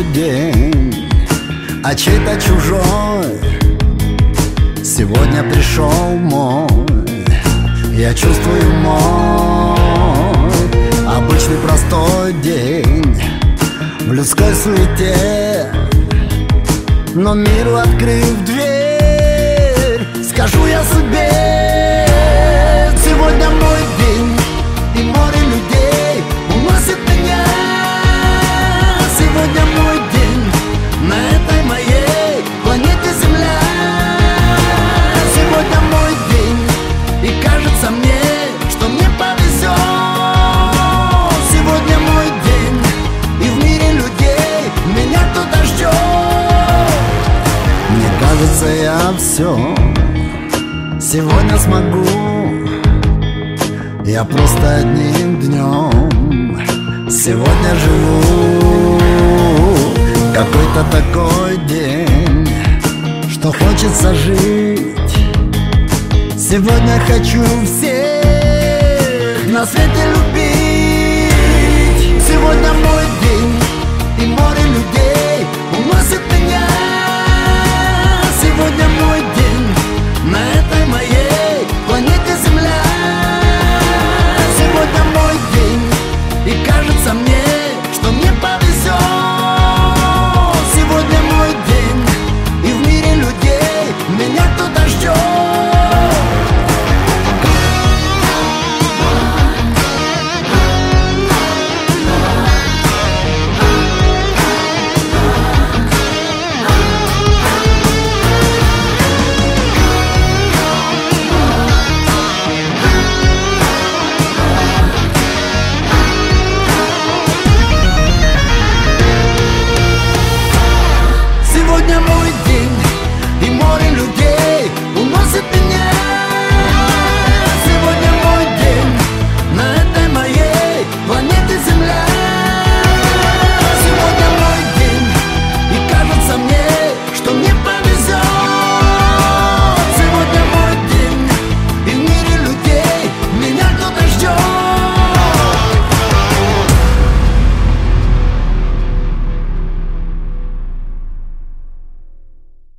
день, а чей-то чужой. Сегодня пришел мой, я чувствую мой обычный простой день в людской суете, но миру открыв дверь, скажу я себе: сегодня мой день, и море людей уносит меня. Сегодня мой день на этой моей планете Земля. Сегодня мой день, и кажется мне, что мне повезет. Сегодня мой день, и в мире людей меня кто-то ждет. Мне кажется, я все сегодня смогу. Я просто одним днем сегодня живу. Какой-то такой день, что хочется жить. Сегодня хочу всех на свете любить. Сегодня мой день, и море